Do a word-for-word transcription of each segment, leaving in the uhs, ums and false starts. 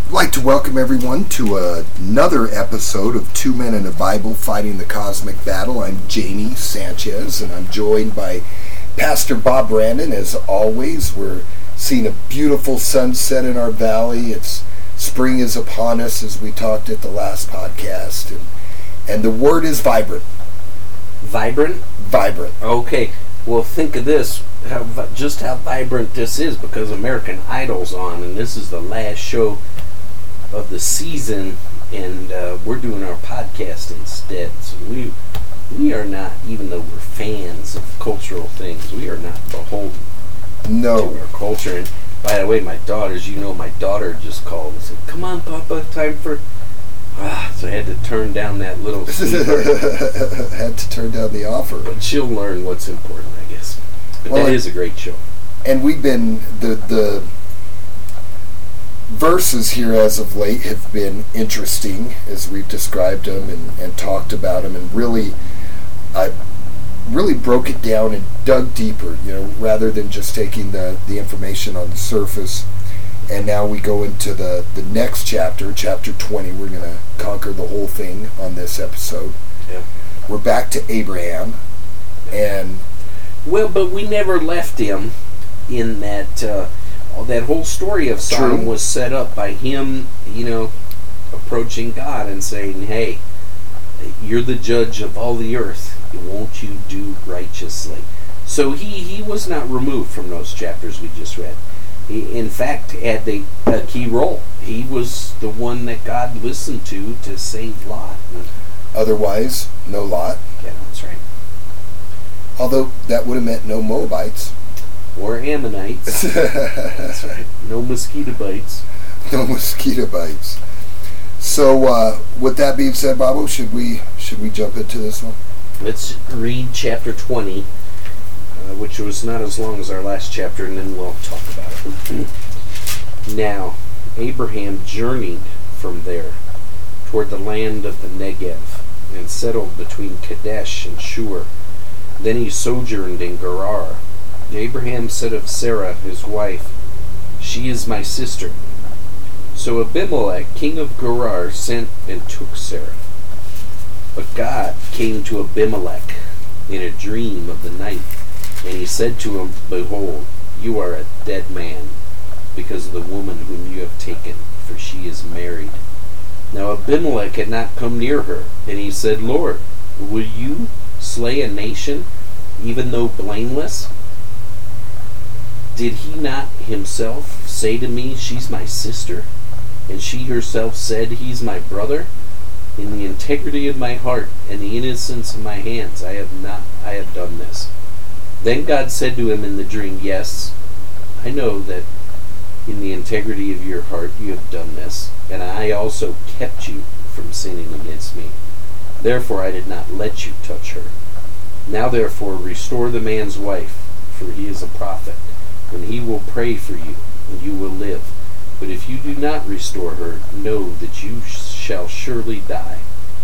I'd like to welcome everyone to another episode of Two Men in a Bible Fighting the Cosmic Battle. I'm Jamie Sanchez, and I'm joined by Pastor Bob Brandon. As always, we're seeing a beautiful sunset in our valley. It's spring is upon us, as we talked at the last podcast, and, and the word is vibrant. Vibrant? Vibrant. Okay. Well, think of this, how, just how vibrant this is, because American Idol's on, and this is the last show of the season, and uh, we're doing our podcast instead. So we we are not, even though we're fans of cultural things, we are not beholden no. to our culture. And by the way, my daughters, you know, my daughter just called and said, "Come on, Papa, time for..." Ah, so I had to turn down that little had to turn down the offer. But she'll learn what's important, I guess. But well, that is a great show. And we've been, the the verses here as of late have been interesting as we've described them and, and talked about them, and really, I really broke it down and dug deeper, you know, rather than just taking the, the information on the surface. And now we go into the, the next chapter, chapter twenty. We're going to conquer the whole thing on this episode. Yeah. We're back to Abraham. And well, but we never left him in that, uh, that whole story of Sodom True. was set up by him, you know, approaching God and saying, "Hey, you're the judge of all the earth. Won't you do righteously?" So he, he was not removed from those chapters we just read. He, in fact, had a, a key role. He was the one that God listened to to save Lot. Otherwise, no Lot. Yeah, that's right. Although that would have meant no Moabites. Or Ammonites. That's right. No mosquito bites. No mosquito bites. So, uh, with that being said, Bobo, should we should we jump into this one? Let's read chapter twenty, uh, which was not as long as our last chapter, and then we'll talk about it. Now, Abraham journeyed from there toward the land of the Negev, and settled between Kadesh and Shur. Then he sojourned in Gerar. Abraham said of Sarah, his wife, "She is my sister." So Abimelech, king of Gerar, sent and took Sarah. But God came to Abimelech in a dream of the night, and he said to him, "Behold, you are a dead man, because of the woman whom you have taken, for she is married." Now Abimelech had not come near her, and he said, "Lord, will you slay a nation, even though blameless? Did he not himself say to me, 'She's my sister'? And she herself said, 'He's my brother'? In the integrity of my heart and the innocence of my hands, I have not, I have done this." Then God said to him in the dream, "Yes, I know that in the integrity of your heart you have done this, and I also kept you from sinning against me. Therefore I did not let you touch her. Now therefore restore the man's wife, for he is a prophet, and he will pray for you, and you will live. But if you do not restore her, know that you shall surely die,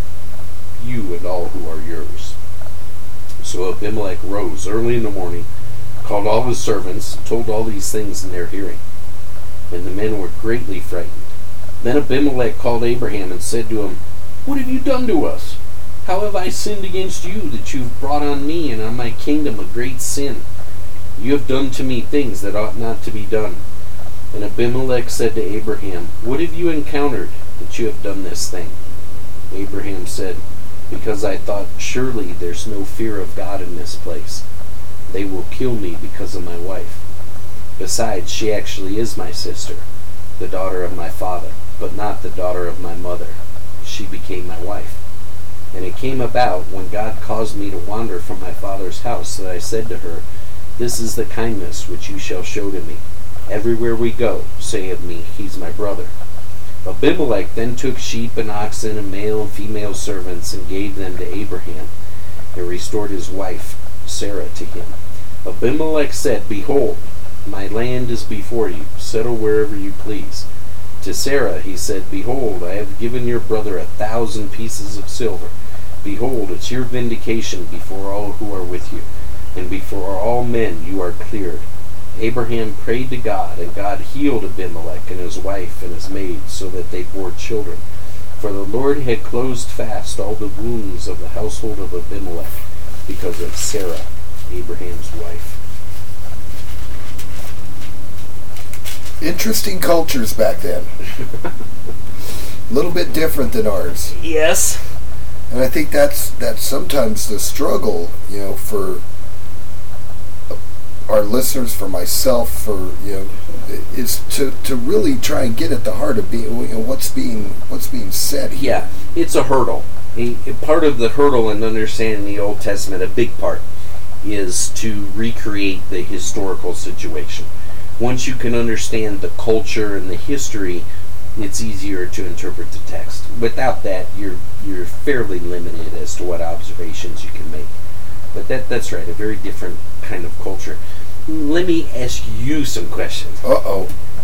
you and all who are yours." So Abimelech rose early in the morning, called all his servants, and told all these things in their hearing. And the men were greatly frightened. Then Abimelech called Abraham and said to him, "What have you done to us? How have I sinned against you, that you have brought on me and on my kingdom a great sin? You have done to me things that ought not to be done." And Abimelech said to Abraham, "What have you encountered, that you have done this thing?" Abraham said, "Because I thought, surely there's no fear of God in this place. They will kill me because of my wife. Besides, she actually is my sister, the daughter of my father, but not the daughter of my mother. She became my wife. And it came about, when God caused me to wander from my father's house, that I said to her, 'This is the kindness which you shall show to me. Everywhere we go, say of me, he's my brother.' Abimelech then took sheep and oxen and male and female servants, and gave them to Abraham, and restored his wife Sarah to him. Abimelech said, 'Behold, my land is before you. Settle wherever you please.' To Sarah he said, 'Behold, I have given your brother a thousand pieces of silver. Behold, it's your vindication before all who are with you, and before all men you are cleared. Abraham prayed to God, and God healed Abimelech and his wife and his maid, so that they bore children. For the Lord had closed fast all the wounds of the household of Abimelech because of Sarah, Abraham's wife. Interesting cultures back then. A little bit different than ours. Yes. And I think that's that's sometimes the struggle, you know, for our listeners, for myself, for, you know, is to, to really try and get at the heart of being, you know, what's being what's being said here. Yeah, it's a hurdle. A, a part of the hurdle in understanding the Old Testament, a big part, is to recreate the historical situation. Once you can understand the culture and the history, it's easier to interpret the text. Without that, you're you're fairly limited as to what observations you can make. But that that's right, a very different kind of culture. Let me ask you some questions. Uh-oh.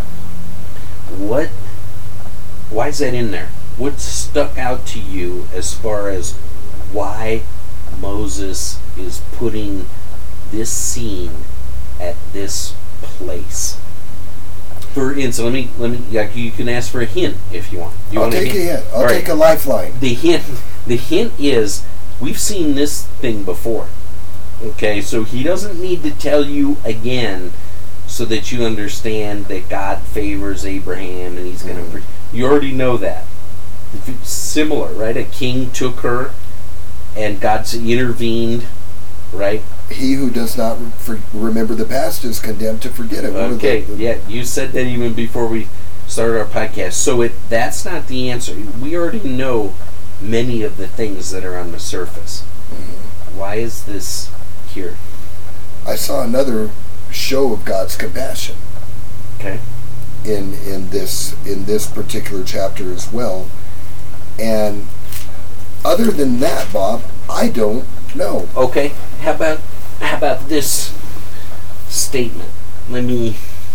What, why is that in there? What stuck out to you as far as why Moses is putting this scene at this place? For instance, let me let me. Yeah, you can ask for a hint if you want. You I'll want take a hint? a hint. I'll All take right. a lifeline. The hint. The hint is we've seen this thing before. Okay, so he doesn't need to tell you again, so that you understand that God favors Abraham and He's going to. Mhm. You already know that. Similar, right? A king took her, and God's intervened, right? He who does not re- for, remember the past is condemned to forget it. One of Okay, the- the- yeah, you said that even before we started our podcast. So it that's not the answer. We already know many of the things that are on the surface. Mhm. Why is this here? I saw another show of God's compassion Okay. in in this in this particular chapter as well. And other than that, Bob, I don't know. Okay. How about how about this statement? Let me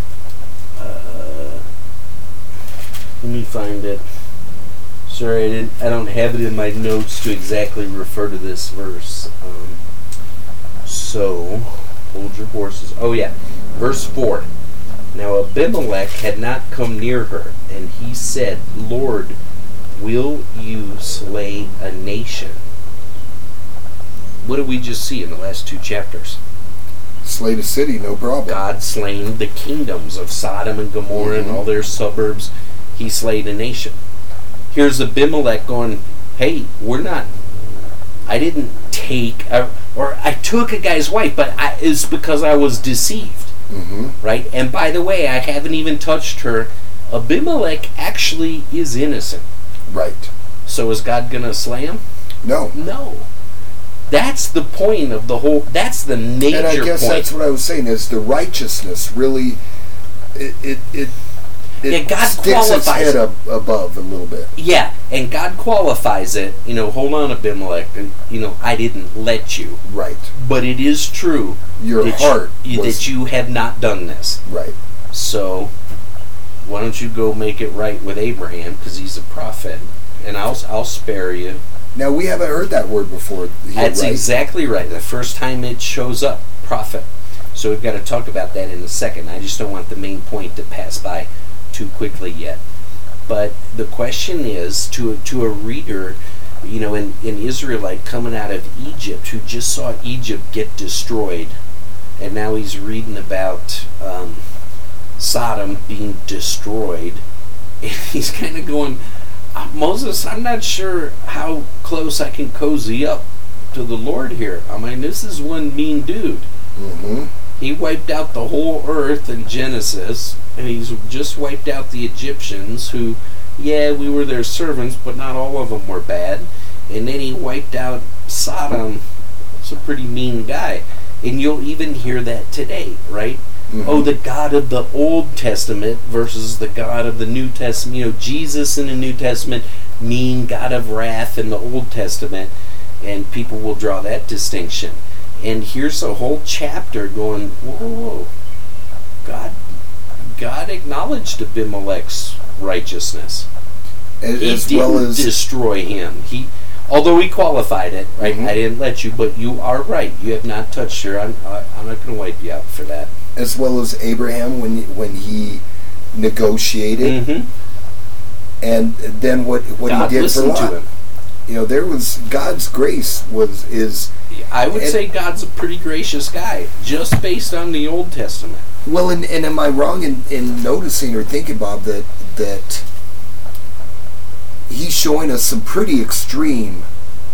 uh, let me find it. Sorry, I didn't. I don't have it in my notes to exactly refer to this verse. Um, so hold your horses. Oh yeah, verse four. Now Abimelech had not come near her, and he said, "Lord, will you slay a nation?" What did we just see in the last two chapters? Slay the city, no problem. God slain the kingdoms of Sodom and Gomorrah and Mhm. all their suburbs. He slayed a nation. Here's Abimelech going, hey, we're not, I didn't take, uh, or I took a guy's wife, but I, it's because I was deceived, Mm-hmm. right? And by the way, I haven't even touched her. Abimelech actually is innocent. Right. So is God going to slay him? No. No. That's the point of the whole, that's the major And I guess point. that's what I was saying, is the righteousness really, it it it, it Yeah, God sticks its qualifies head it. up above a little bit. Yeah, and God qualifies it. You know, hold on, Abimelech. You know, I didn't let you, Right. but it is true Your that heart you, was that you have not done this. right. So, why don't you go make it right with Abraham, because he's a prophet, and I'll I'll spare you. Now we haven't heard that word before. Here, That's right? exactly right. The first time it shows up, prophet. So we've got to talk about that in a second. I just don't want the main point to pass by too quickly yet. But the question is, to to a reader, you know, an, an Israelite coming out of Egypt who just saw Egypt get destroyed, and now he's reading about um, Sodom being destroyed, and he's kind of going, uh, Moses, I'm not sure how close I can cozy up to the Lord here. I mean, this is one mean dude. Mm-hmm. He wiped out the whole earth in Genesis, and he's just wiped out the Egyptians, who, yeah, we were their servants, but not all of them were bad. And then he wiped out Sodom. It's a pretty mean guy. And you'll even hear that today, right? Mm-hmm. Oh, the God of the Old Testament versus the God of the New Testament. You know, Jesus in the New Testament, mean God of wrath in the Old Testament. And people will draw that distinction. And here's a whole chapter going, whoa, whoa, whoa. God, God acknowledged Abimelech's righteousness. As, He as didn't well as destroy him. He, although he qualified it, right? Mhm. I didn't let you, but you are right. You have not touched her. I'm, I, I'm not going to wipe you out for that. as well as Abraham when when he negotiated, Mm-hmm. and then what what God he did for listened Lot. to him. You know, there was God's grace was is I would and- say God's a pretty gracious guy, just based on the Old Testament. well, and, and am I wrong in, in noticing or thinking, Bob, that that he's showing us some pretty extreme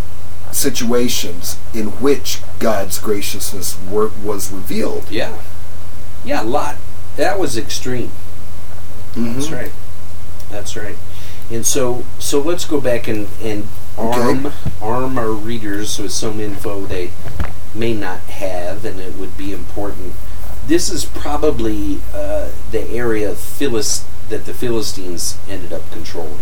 situations in which God's graciousness were, was revealed. Yeah. Yeah, Lot. That was extreme. Mhm. That's right. That's right. And so so let's go back and, and arm arm our readers with some info they may not have, and it would be important. This is probably uh, the area of Philist- that the Philistines ended up controlling.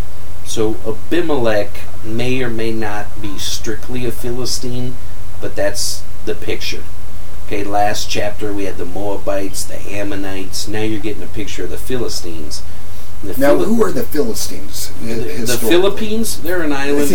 So Abimelech may or may not be strictly a Philistine, but that's the picture. Okay, last chapter we had the Moabites, the Ammonites. Now you're getting a picture of the Philistines. The Now, Phili- who are the Philistines? hi- the, the historically? Philippines? They're an island.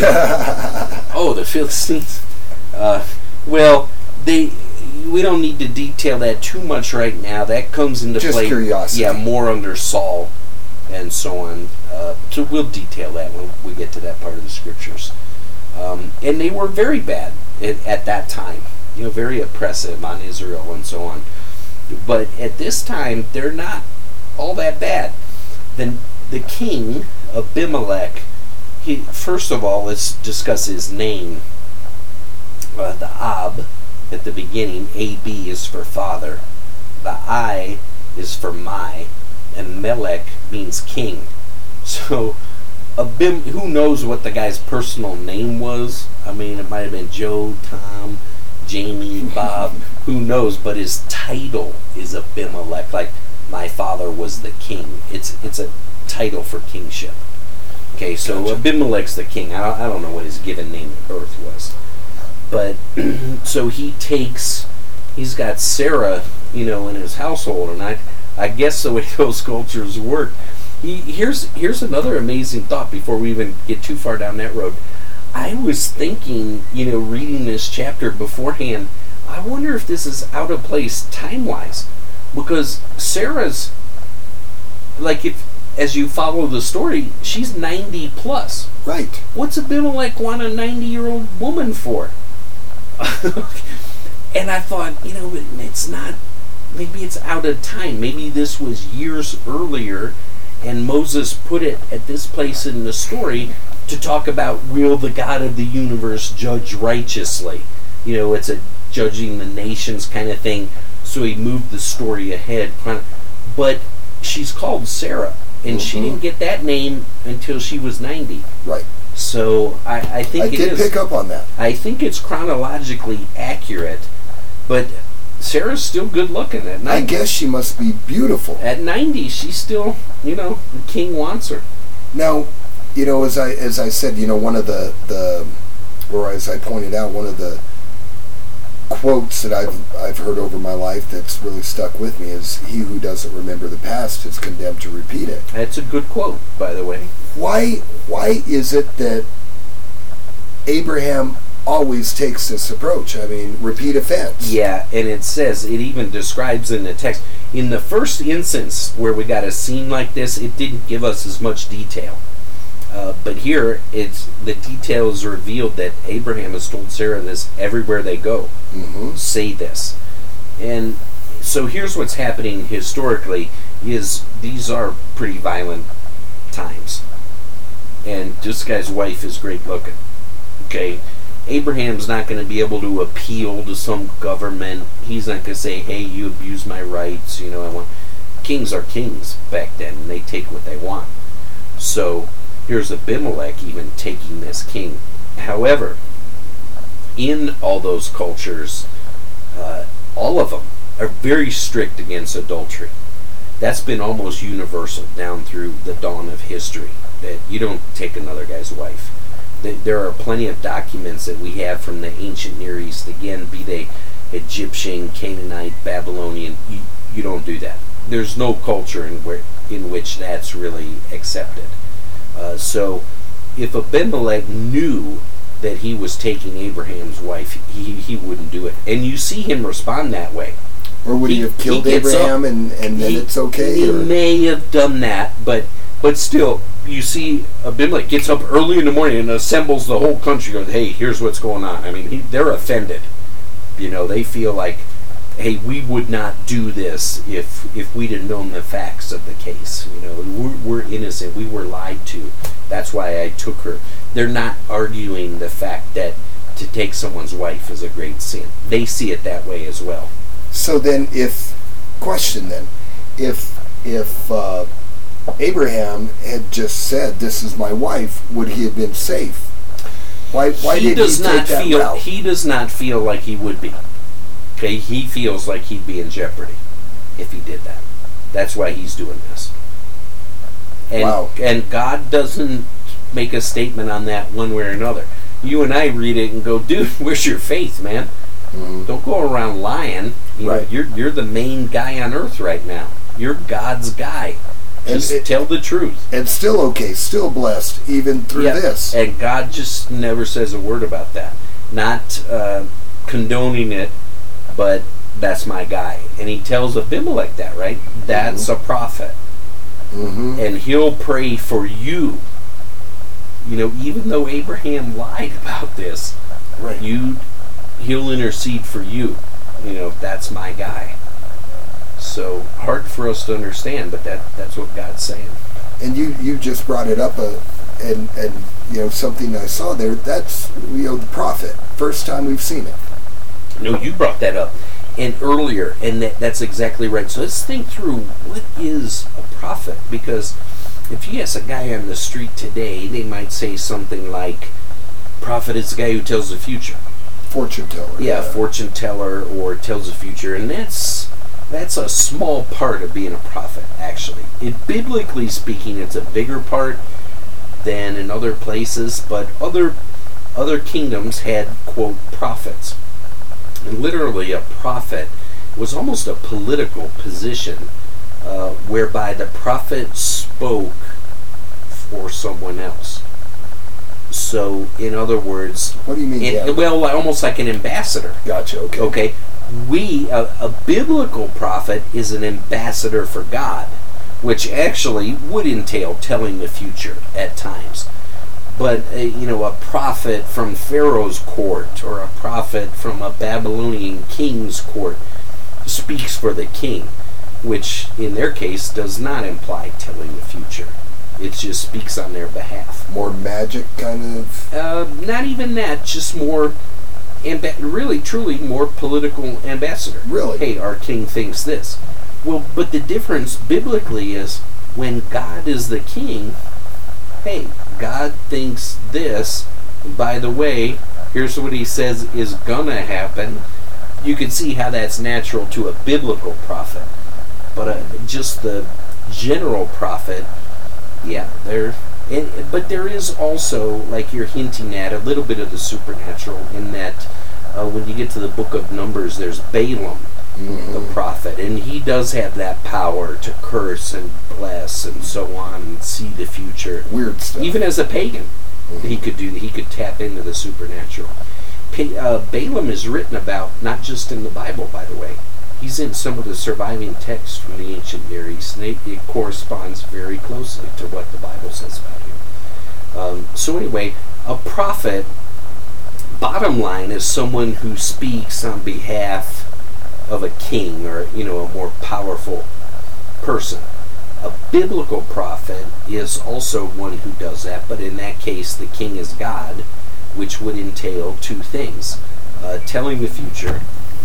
Oh, the Philistines. Uh, well, they. We don't need to detail that too much right now. That comes into Just play. curiosity. Yeah, more under Saul and so on. Uh, so we'll detail that when we get to that part of the scriptures. Um, and they were very bad at, at that time. You know, very oppressive on Israel and so on. But at this time, they're not all that bad. Then the king, Abimelech, he first of all, let's discuss his name. Uh, the Ab at the beginning, A B is for father. The I is for my, and Melech means king. So, Abim, who knows what the guy's personal name was? I mean, it might have been Joe, Tom, Jamie, Bob, who knows? But his title is Abimelech, like my father was the king. It's it's a title for kingship. Okay, so Gotcha. Abimelech's the king. I don't, I don't know what his given name at birth was. But, so he takes, he's got Sarah, you know, in his household, and I, I guess the way those cultures work. He, here's, here's another amazing thought before we even get too far down that road. I was thinking, you know, reading this chapter beforehand, I wonder if this is out of place time-wise. Because Sarah's, like, if, as you follow the story, she's ninety plus. Right. What's Abimelech want a ninety-year-old woman for? And I thought, you know, it's not, maybe it's out of time. Maybe this was years earlier, and Moses put it at this place in the story to talk about, will the God of the universe judge righteously? You know, it's a judging the nations kind of thing. So he moved the story ahead. But she's called Sarah, and she Mhm. didn't get that name until she was ninety. Right. So I, I think I it did is. pick up on that. I think it's chronologically accurate, but Sarah's still good looking at ninety. I guess she must be beautiful. At ninety, she's still, you know, the king wants her. Now, you know, as I as I said, you know, one of the the or as I pointed out, one of the quotes that I've I've heard over my life that's really stuck with me is, "He who doesn't remember the past is condemned to repeat it." That's a good quote, by the way. Why why is it that Abraham always takes this approach? I mean, repeat offense. Yeah, and it says, it even describes in the text, in the first instance where we got a scene like this, it didn't give us as much detail. Uh, but here, it's the detail is revealed that Abraham has told Sarah this everywhere they go. Mm-hmm. Say this. And so here's what's happening historically, is these are pretty violent times. And this guy's wife is great looking. Okay? Abraham's not going to be able to appeal to some government. He's not going to say, hey, you abuse my rights. You know, I want... Kings are kings back then, and they take what they want. So here's Abimelech even taking this king. However, in all those cultures, uh, all of them are very strict against adultery. That's been almost universal down through the dawn of history, that you don't take another guy's wife. There are plenty of documents that we have from the ancient Near East, again, be they Egyptian, Canaanite, Babylonian, you, you don't do that. There's no culture in where in which that's really accepted. Uh, so if Abimelech knew that he was taking Abraham's wife, he, he wouldn't do it. And you see him respond that way. Or would he, he have killed he Abraham up, and, and then he, it's okay? He or? may have done that, but but still, you see Abimelech gets up early in the morning and assembles the whole country, goes, hey, here's what's going on. I mean, he, they're offended. You know, they feel like, hey, we would not do this if if we'd have known the facts of the case. You know, we're, we're innocent. We were lied to. That's why I took her. They're not arguing the fact that to take someone's wife is a great sin. They see it that way as well. So then, if question then, if if uh, Abraham had just said, "This is my wife," would he have been safe? Why? Why he did does he not take that feel? route? He does not feel like he would be. Okay, he feels like he'd be in jeopardy if he did that. That's why he's doing this. And, wow. And God doesn't make a statement on that one way or another. You and I read it and go, dude, where's your faith, man? Mm-hmm. Don't go around lying. You right. know, you're you're the main guy on earth right now. You're God's guy. Just it, tell the truth. And still okay, still blessed, even through yeah. this. And God just never says a word about that. Not uh, condoning it, but that's my guy. And he tells Abimelech that, right? That's mm-hmm. a prophet. Mm-hmm. And he'll pray for you. You know, even though Abraham lied about this, right. you, he'll intercede for you. You know, that's my guy. So, hard for us to understand, but that that's what God's saying. And you, you just brought it up, uh, and, and, you know, something I saw there, that's, you know, the prophet. First time we've seen it. No, you brought that up. And earlier, and that, that's exactly right. So let's think through, what is a prophet? Because if you ask a guy on the street today, they might say something like, prophet is the guy who tells the future. Fortune teller. Yeah, yeah. Fortune teller or tells the future. And that's that's a small part of being a prophet, actually. It, biblically speaking, it's a bigger part than in other places, but other other kingdoms had, quote, prophets. And literally, a prophet was almost a political position uh, whereby the prophet spoke for someone else. So, in other words... What do you mean? It, yeah. Well, almost like an ambassador. Gotcha, okay. Okay. We, a, a biblical prophet is an ambassador for God, which actually would entail telling the future at times. But, uh, you know, a prophet from Pharaoh's court or a prophet from a Babylonian king's court speaks for the king, which in their case does not imply telling the future. It just speaks on their behalf. More magic kind of? Uh, not even that, just more, amba- really, truly more political ambassador. Really? Hey, our king thinks this. Well, but the difference biblically is when God is the king, hey, God thinks this. By the way, here's what he says is gonna happen. You can see how that's natural to a biblical prophet. But uh, just the general prophet, yeah, there. And, but there is also, like you're hinting at, a little bit of the supernatural in that uh, when you get to the book of Numbers, there's Balaam, mm-hmm. the prophet, and he does have that power to curse and bless and so on and see the future. Weird stuff. Even as a pagan, mm-hmm. he could do. He could tap into the supernatural. Pa- uh, Balaam is written about not just in the Bible, by the way. He's in some of the surviving texts from the ancient Near East, and it, it corresponds very closely to what the Bible says about him. Um, so anyway, a prophet, bottom line, is someone who speaks on behalf of a king or, you know, a more powerful person. A biblical prophet is also one who does that, but in that case, the king is God, which would entail two things: uh, telling the future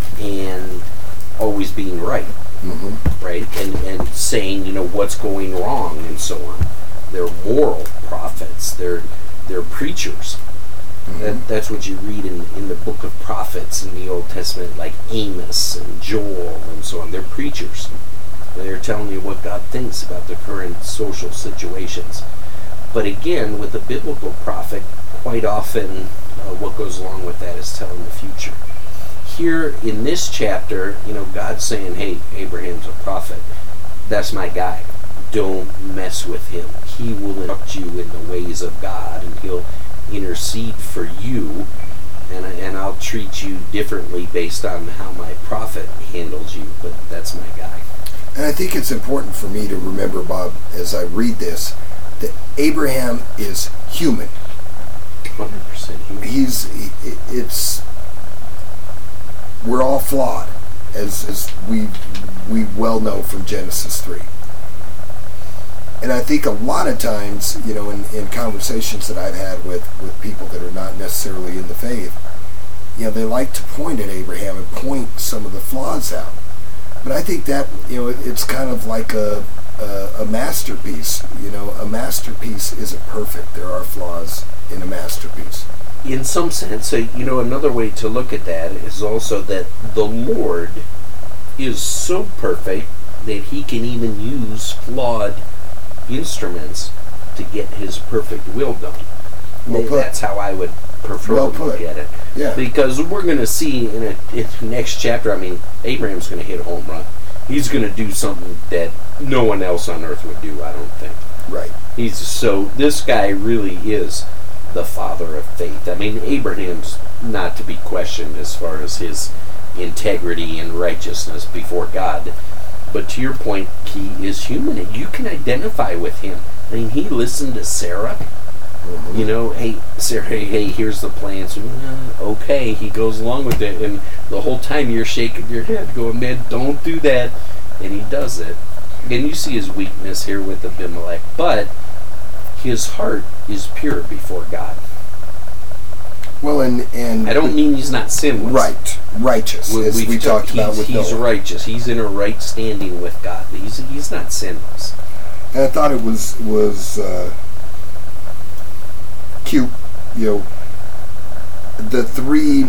and always being right, mm-hmm. right, and and saying, you know, what's going wrong and so on. They're moral prophets. They're they're preachers. Mm-hmm. That, that's what you read in in the book of prophets in the Old Testament, like Amos and Joel and so on. They're preachers. They're telling you what God thinks about the current social situations. But again, with the biblical prophet, quite often uh, what goes along with that is telling the future. Here in this chapter, you know, God's saying, hey, Abraham's a prophet. That's my guy. Don't mess with him. He will instruct you in the ways of God, and he'll intercede for you. and and I'll treat you differently based on how my prophet handles you, but that's my guy. And I think it's important for me to remember, Bob, as I read this, that Abraham is human. one hundred percent human. He's, it's, we're all flawed, as, as we, we well know from Genesis three. And I think a lot of times, you know, in, in conversations that I've had with, with people that are not necessarily in the faith, you know, they like to point at Abraham and point some of the flaws out. But I think that, you know, it's kind of like a, a, a masterpiece. You know, a masterpiece isn't perfect. There are flaws in a masterpiece. In some sense, so, you know, another way to look at that is also that the Lord is so perfect that he can even use flawed instruments to get his perfect will done. Well put. That's how I would prefer Well to put. look at it. Yeah. Because we're going to see in, a, in the next chapter, I mean, Abraham's going to hit a home run. He's going to do something that no one else on earth would do, I don't think. Right. He's so, this guy really is the father of faith. I mean, Abraham's not to be questioned as far as his integrity and righteousness before God. But to your point, he is human, and you can identify with him. I mean, he listened to Sarah. Mm-hmm. You know, hey, Sarah, hey, hey, here's the plan. So, uh, okay, he goes along with it, and the whole time you're shaking your head, going, man, don't do that. And he does it. And you see his weakness here with Abimelech, but his heart is pure before God. Well, and, and I don't mean he's not sinless. Right, righteous, We, as we we've talked he's, about with He's Noah. righteous. He's in a right standing with God. He's he's not sinless. And I thought it was was uh, cute, you know, the three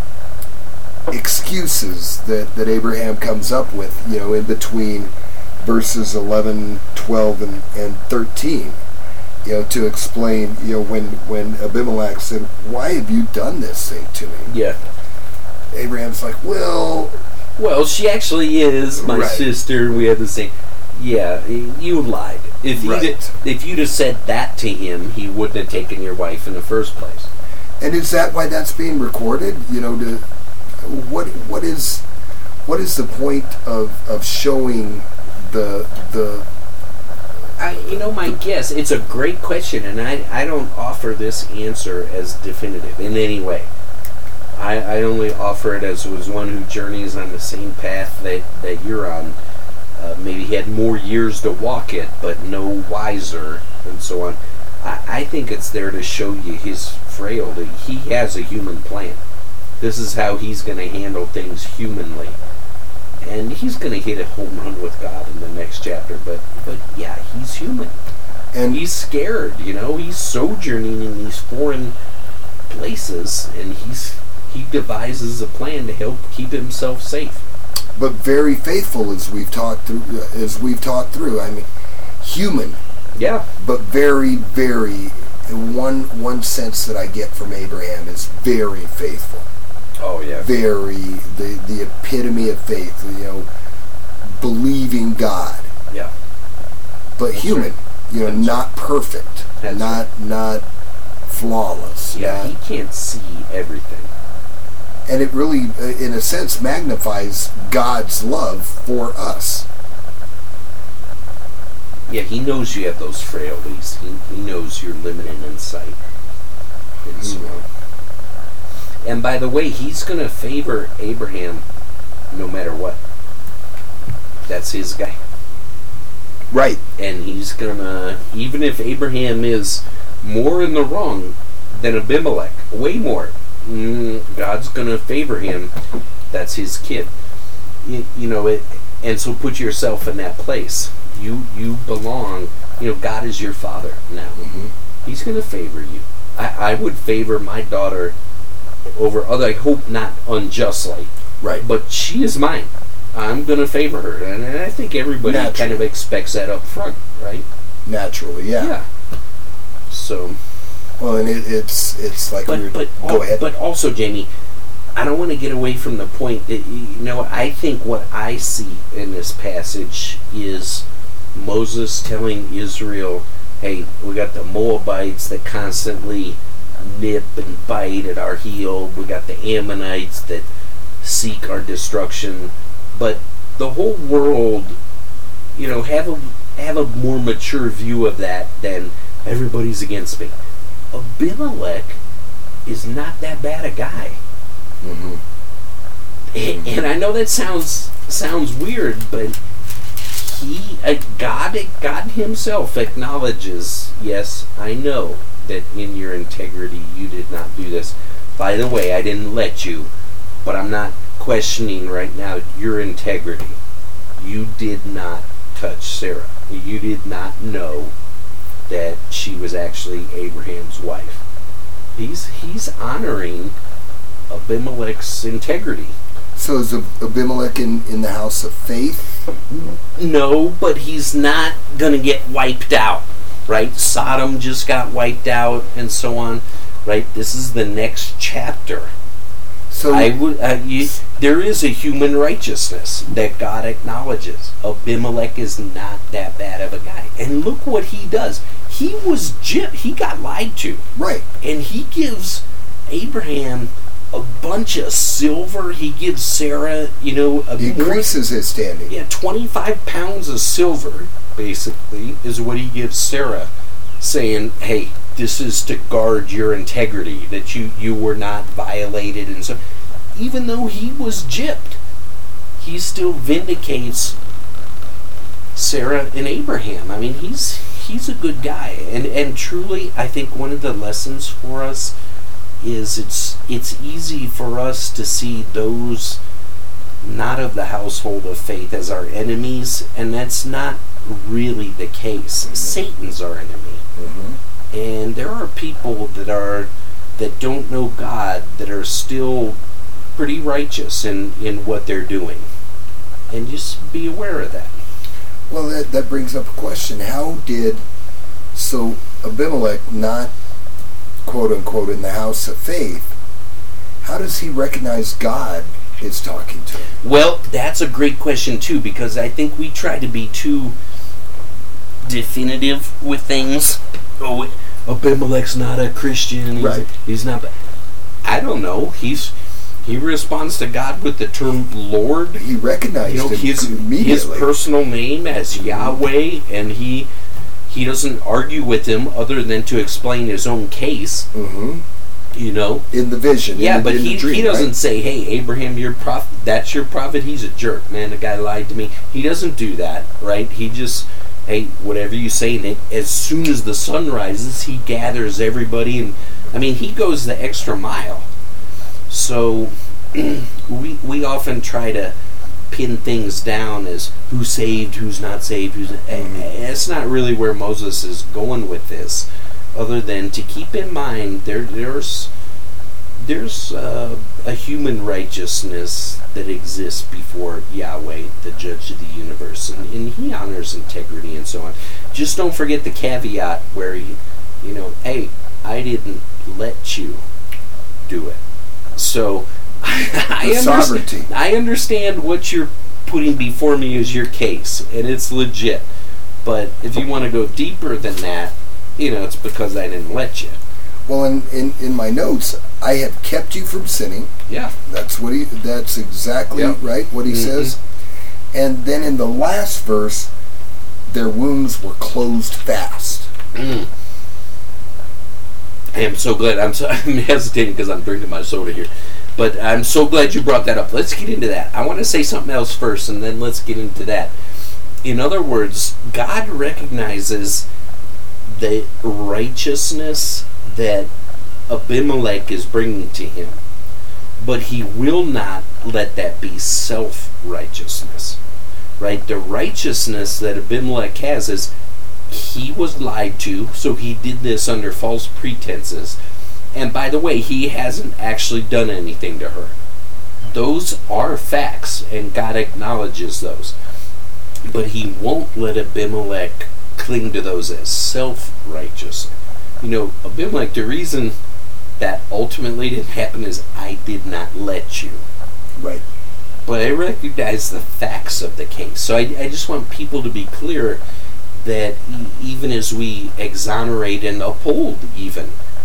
excuses that, that Abraham comes up with, you know, in between verses eleven, twelve, and, and thirteen, you know, to explain, you know, when, when Abimelech said, why have you done this thing to me? Yeah. Abraham's like, well... Well, she actually is my Right. sister. We have the same... Yeah, you lied. If you'd, Right. if you'd have said that to him, he wouldn't have taken your wife in the first place. And is that why that's being recorded? You know, to what what is what is the point of of showing the the I, you know, my guess, it's a great question, and I, I don't offer this answer as definitive in any way. I, I only offer it as was one who journeys on the same path that, that you're on. Uh, maybe he had more years to walk it, but no wiser, and so on. I, I think it's there to show you his frailty. He has a human plan. This is how he's going to handle things humanly. And he's going to hit a home run with God in the next chapter, but, but yeah, he's human. and He's scared, you know. He's sojourning in these foreign places, and he's he devises a plan to help keep himself safe. but very faithful, as we've talked through as we've talked through. I mean, human, Yeah. but very very one one sense that I get from Abraham is very faithful. Oh yeah. Very the the epitome of faith, you know, believing God, Yeah. but That's human, right. you know, That's not perfect, That's not not flawless. Yeah. not- He can't see everything. and it really, uh, in a sense, magnifies God's love for us. Yeah. He knows you have those frailties. He, he knows you're limited in sight. And so on. And by the way, he's going to favor Abraham no matter what. That's his guy. Right. And he's gonna, even if Abraham is more in the wrong than Abimelech, way more, mm, God's gonna favor him. That's his kid. You, you know it, and so put yourself in that place. You you belong. You know, God is your father now. Mm-hmm. He's gonna favor you. I, I would favor my daughter over other. I hope not unjustly, Right. but she is mine. I'm going to favor her, and I think everybody Naturally. kind of expects that up front, right? Naturally, yeah. So, Well, and it, it's it's like we but were, but go al- ahead. but also, Jamie, I don't want to get away from the point that, you know, I think what I see in this passage is Moses telling Israel, "Hey, we got the Moabites that constantly nip and bite at our heel. We got the Ammonites that seek our destruction. But the whole world, you know, have a have a more mature view of that than everybody's against me. Abimelech is not that bad a guy. Mm-hmm. And, and I know that sounds sounds weird, but he, uh, God, God Himself acknowledges, yes, I know that in your integrity you did not do this. By the way, I didn't let you, but I'm not questioning right now your integrity. You did not touch Sarah. You did not know that she was actually Abraham's wife. He's he's honoring Abimelech's integrity. So is Abimelech in, in the house of faith? No, but he's not going to get wiped out, right? Sodom just got wiped out and so on, right? This is the next chapter. So I would, uh, you, there is a human righteousness that God acknowledges. Abimelech is not that bad of a guy. And look what he does. He was gypped. He got lied to. Right. And he gives Abraham a bunch of silver. He gives Sarah, you know, a he increases his standing. Yeah, twenty-five pounds of silver, basically, is what he gives Sarah, saying, hey, this is to guard your integrity, that you, you were not violated. And so, even though he was gypped, he still vindicates Sarah and Abraham. I mean, he's he's a good guy. And, and truly, I think one of the lessons for us is it's it's easy for us to see those not of the household of faith as our enemies, and that's not really the case. Mm-hmm. Satan's our enemy. Mm-hmm. And there are people that are that don't know God that are still pretty righteous in, in what they're doing. And just be aware of that. Well, that, that brings up a question. How did so Abimelech not quote unquote in the house of faith, how does he recognize God is talking to him? Well, that's a great question too, because I think we try to be too definitive with things. Oh, Abimelech's not a Christian. He's, right. He's not. I don't know. He's he responds to God with the term Lord. He recognized you know, him his, immediately. His personal name as Yahweh, and he he doesn't argue with him other than to explain his own case. Mm-hmm. You know, in the vision. Yeah, in the, but in he the dream, he doesn't right? say, "Hey, Abraham, your prophet. That's your prophet." He's a jerk, man. The guy lied to me. He doesn't do that, right? He just, hey, whatever you say. And it, as soon as the sun rises, he gathers everybody, and I mean, he goes the extra mile. So we we often try to pin things down as who's saved, who's not saved, who's. Mm-hmm. That's not really where Moses is going with this. Other than to keep in mind, there there's there's uh, a human righteousness that exists before Yahweh, the Judge of the universe, and, and He honors integrity and so on. Just don't forget the caveat where he, you know, hey, I didn't let you do it. So I, the sovereignty. I understand what you're putting before me as your case, and it's legit. But if you want to go deeper than that, you know, it's because I didn't let you. Well, in, in, in my notes, I have kept you from sinning. Yeah. That's what he. That's exactly yep. right, what he mm-hmm. says. And then in the last verse, their wounds were closed fast. Mm. I am so glad. I'm, so, I'm hesitating because I'm drinking my soda here. But I'm so glad you brought that up. Let's get into that. I want to say something else first, and then let's get into that. In other words, God recognizes the righteousness that Abimelech is bringing to him, but he will not let that be self-righteousness, right? The righteousness that Abimelech has is he was lied to, so he did this under false pretenses, and by the way, he hasn't actually done anything to her. Those are facts, and God acknowledges those, but he won't let Abimelech cling to those as self-righteous. You know, Abimelech, the reason that ultimately didn't happen is I did not let you. Right. But I recognize the facts of the case. So I, I just want people to be clear that e- even as we exonerate and uphold even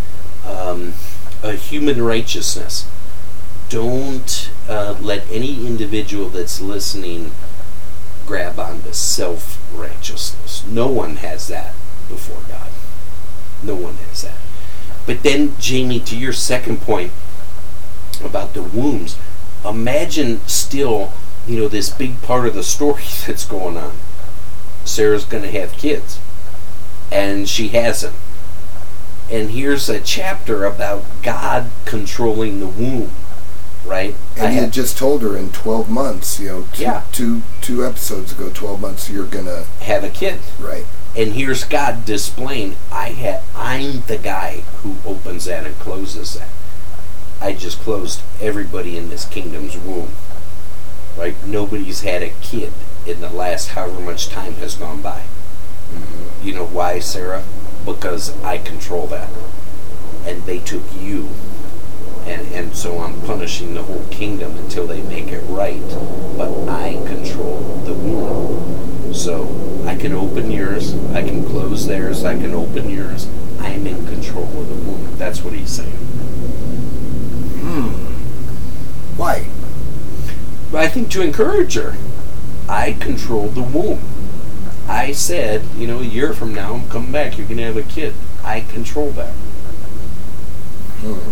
um, a human righteousness. Don't uh, let any individual that's listening grab onto self-righteousness. No one has that before God. No one has that. But then, Jamie, to your second point about the wombs, imagine still, you know, this big part of the story that's going on. Sarah's going to have kids, and she hasn't. And here's a chapter about God controlling the womb, right? And I he had had just told her in twelve months, you know, two, Yeah. two, two episodes ago, twelve months, you're going to, have a kid. right. And here's God displaying, I ha- I'm the guy who opens that and closes that. I just closed everybody in this kingdom's womb. Right? Nobody's had a kid in the last however much time has gone by. Mm-hmm. You know why, Sarah? Because I control that. And they took you. And, and so I'm punishing the whole kingdom until they make it right. But I control the womb. So I can open yours, I can close theirs, I can open yours. I'm in control of the womb. That's what he's saying. Hmm. Why? But I think to encourage her, I control the womb. I said, you know, a year from now, I'm coming back, you're going to have a kid. I control that. Hmm.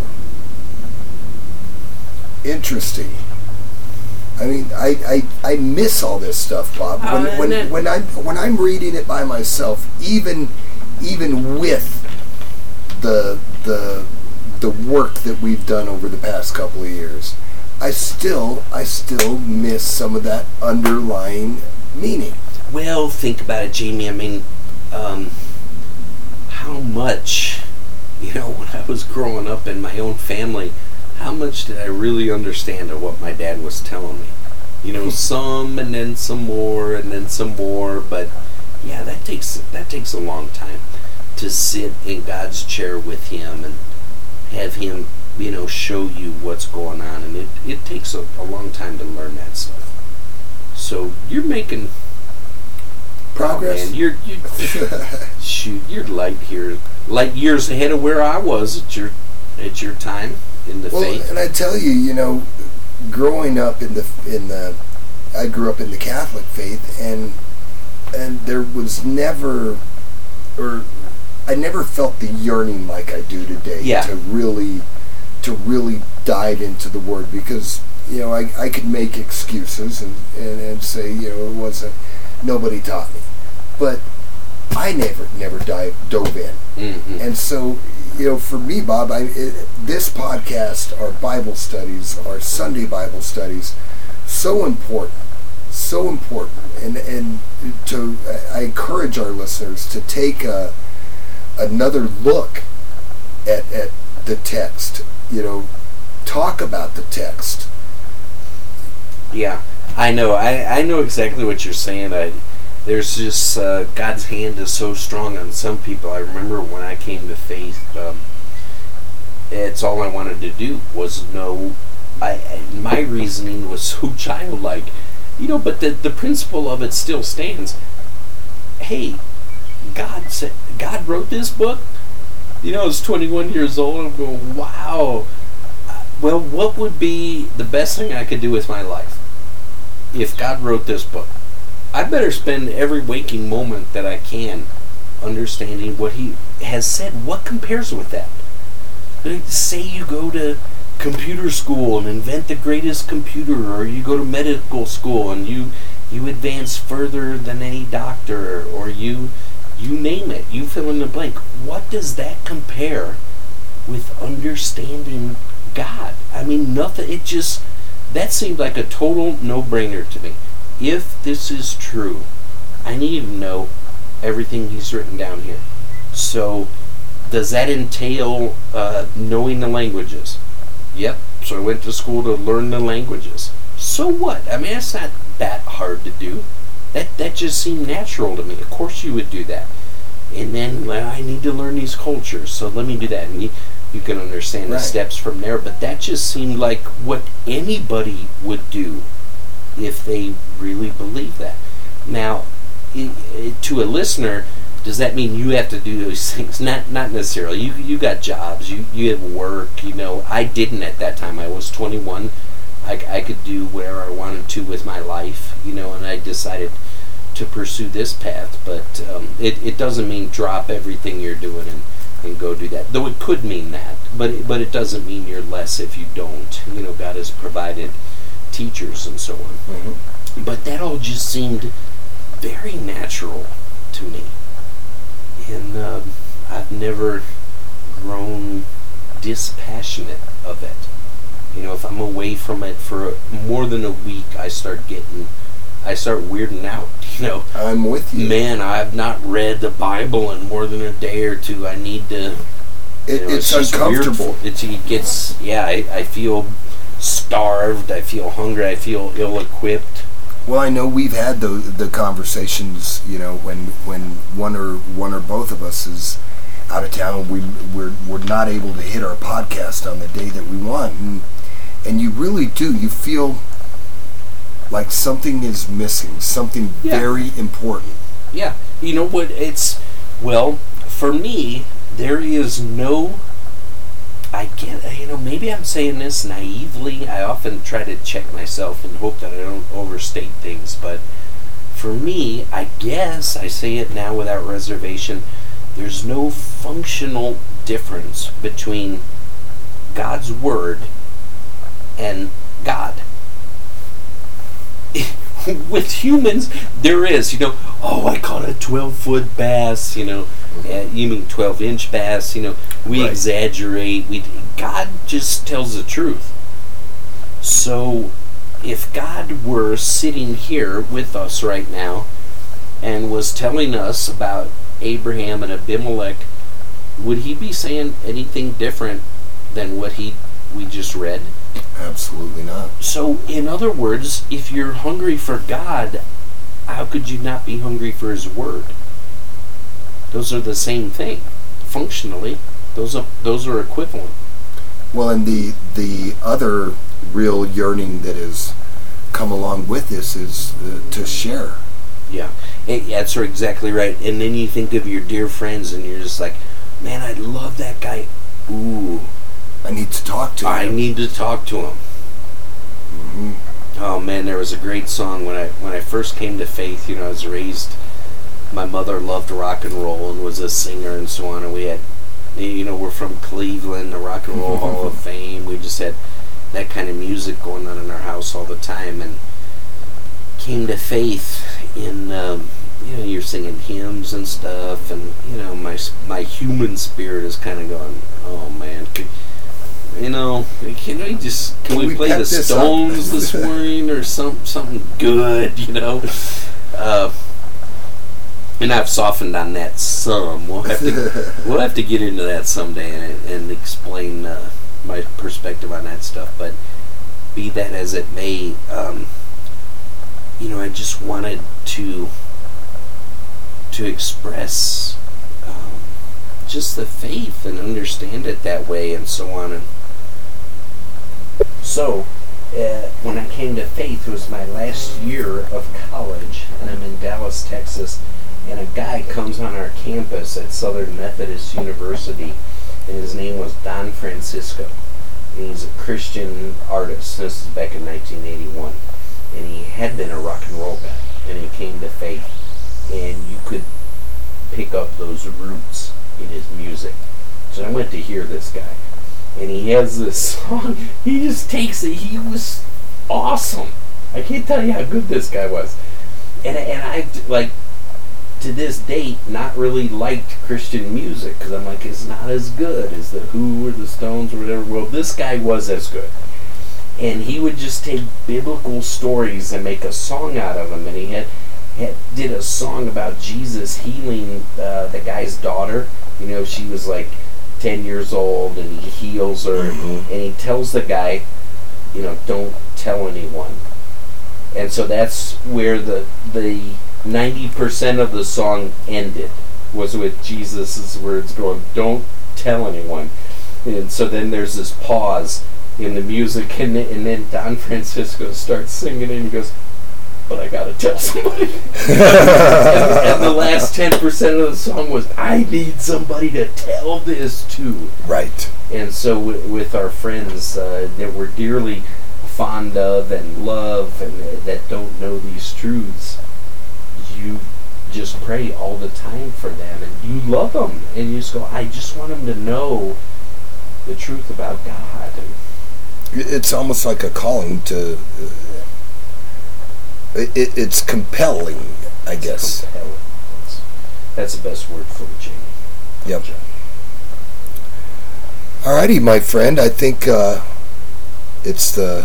Interesting. I mean, I, I, I miss all this stuff, Bob. When Uh, when then- when I'm when I'm reading it by myself, even even with the the the work that we've done over the past couple of years, I still I still miss some of that underlying meaning. Well, think about it, Jamie. I mean, um, how much, you know, when I was growing up in my own family, how much did I really understand of what my dad was telling me? You know, some and then some more and then some more, but yeah, that takes that takes a long time to sit in God's chair with him and have him, you know, show you what's going on, and it, it takes a, a long time to learn that stuff. So you're making Progress. Oh, man, you're you shoot, you're light here, light years ahead of where I was at your at your time in the Well, faith. and I tell you, you know, growing up in the in the, I grew up in the Catholic faith, and and there was never, or I never felt the yearning like I do today Yeah. to really, to really dive into the Word, because you know I I could make excuses and and, and say, you know, it wasn't, nobody taught me, but I never never dive dove in. Mm-hmm. And so, you know, for me, Bob, I, it, this podcast, our Bible studies, our Sunday Bible studies, so important, so important. And and to, I encourage our listeners to take a, another look at, at the text, you know, talk about the text. Yeah, I know. I, I know exactly what you're saying. I there's just uh, God's hand is so strong on some people. I remember when I came to faith, um, it's all I wanted to do was know. I my reasoning was so childlike, you know. But the the principle of it still stands. Hey, God said God wrote this book. You know, I was twenty-one years old. I'm going, wow. Well, what would be the best thing I could do with my life if God wrote this book? I better spend every waking moment that I can understanding what He has said. What compares with that? Say you go to computer school and invent the greatest computer, or you go to medical school and you you advance further than any doctor, or you you name it, you fill in the blank. What does that compare with understanding God? I mean, nothing. It just, that seemed like a total no-brainer to me. If this is true, I need to know everything He's written down here. So, does that entail uh, knowing the languages? Yep. So I went to school to learn the languages. So what? I mean, it's not that hard to do. That that just seemed natural to me. Of course you would do that. And then, well, I need to learn these cultures, so let me do that. And you, you can understand the Right. steps from there. But that just seemed like what anybody would do if they really believe that. Now, it, it, to a listener, does that mean you have to do those things? Not not necessarily. You you got jobs. You you have work. You know, I didn't at that time. I was twenty-one. I, I could do whatever I wanted to with my life. You know, and I decided to pursue this path. But um, it it doesn't mean drop everything you're doing and, and go do that. Though it could mean that. But it, but it doesn't mean you're less if you don't. You know, God has provided teachers and so on. Mm-hmm. But that all just seemed very natural to me. And uh, I've never grown dispassionate of it. You know, if I'm away from it for more than a week, I start getting, I start weirding out. You know, I'm with you. Man, I've not read the Bible in more than a day or two. I need to. It, you know, it's, it's uncomfortable. It's, it gets, yeah, I, I feel starved. I feel hungry. I feel ill-equipped. Well, I know we've had the the conversations, you know, when when one or one or both of us is out of town, we we're we're not able to hit our podcast on the day that we want, and and you really do. You feel like something is missing, something Yeah. very important. Yeah, you know what? It's well for me. There is no. I get, you know, maybe I'm saying this naively. I often try to check myself and hope that I don't overstate things. But for me, I guess, I say it now without reservation, there's no functional difference between God's Word and God. With humans, there is, you know, oh, I caught a twelve-foot bass, you know, uh, you mean twelve-inch bass, you know, we Right. exaggerate. We God just tells the truth. So, if God were sitting here with us right now and was telling us about Abraham and Abimelech, would he be saying anything different than what he we just read? Absolutely not. So, in other words, if you're hungry for God, how could you not be hungry for His Word? Those are the same thing, functionally. Those are those are equivalent. Well, and the the other real yearning that has come along with this is uh, to share. Yeah, Eh, that's exactly right. And then you think of your dear friends, and you're just like, man, I love that guy. Ooh, I need to talk to I him. need to talk to him. Mhm. Oh man, there was a great song when I when I first came to faith. You know, I was raised. My mother loved rock and roll and was a singer and so on. And we had, you know, we're from Cleveland, the Rock and Roll Hall of Fame. We just had that kind of music going on in our house all the time. And came to faith in, um, you know, you're singing hymns and stuff. And you know, my my human spirit is kind of going, oh man. Could, You know, can we just can, Can we, we play pep the this up? Stones this morning or some something good? You know, uh, and I've softened on that some. We'll have to we'll have to get into that someday and, and explain uh, my perspective on that stuff. But be that as it may, um, you know, I just wanted to to express. Um, just the faith and understand it that way and so on. And so uh, when I came to faith, it was my last year of college, and I'm in Dallas, Texas, and a guy comes on our campus at Southern Methodist University, and his name was Don Francisco, and he's a Christian artist. This is back in nineteen eighty-one, and he had been a rock and roll guy, and he came to faith, and you could pick up those roots in his music. So I went to hear this guy, and he has this song. He just takes it. He was awesome. I can't tell you how good this guy was. And and I like to this date not really liked Christian music because I'm like, it's not as good as the Who or the Stones or whatever. Well, this guy was as good. And he would just take biblical stories and make a song out of them. And he had, had did a song about Jesus healing uh, the guy's daughter. You know, she was like ten years old, and he heals her, Mm-hmm. and he tells the guy, you know, don't tell anyone. And so that's where the the ninety percent of the song ended, was with Jesus' words going, don't tell anyone. And so then there's this pause in the music, and then, and then Don Francisco starts singing, and he goes, but I gotta tell somebody. and, and the last ten percent of the song was, I need somebody to tell this to. Right. And so w- with our friends uh, that we're dearly fond of and love and that don't know these truths, you just pray all the time for them, and you love them, and you just go, I just want them to know the truth about God. And it's almost like a calling to. Uh, it, it's compelling, I it's guess. Compelling. That's, that's the best word for it, Jamie. Yep. Alrighty, my friend. I think uh, it's the.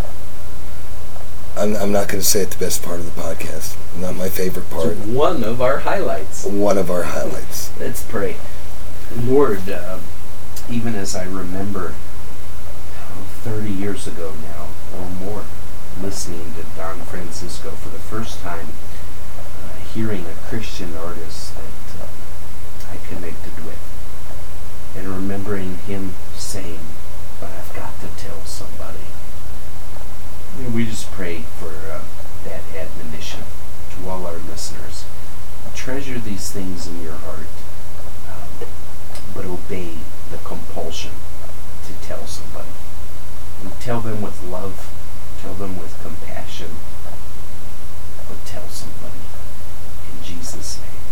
I'm, I'm not going to say it the best part of the podcast. Not my favorite part. It's one of our highlights. One of our highlights. Let's pray. Lord, uh, even as I remember oh, thirty years ago now or more, listening to Don Francisco for the first time, uh, hearing a Christian artist that uh, I connected with, and remembering him saying, but I've got to tell somebody. And we just pray for uh, that admonition to all our listeners. Treasure these things in your heart, um, but obey the compulsion to tell somebody. And tell them with love, tell them with compassion, but tell somebody. In Jesus' name.